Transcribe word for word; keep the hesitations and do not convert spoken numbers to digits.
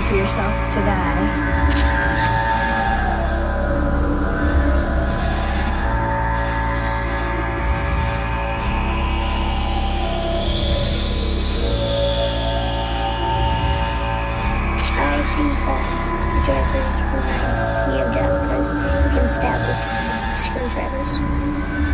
for yourself to die. I think that screwdrivers remind me of death because you can stab with screwdrivers.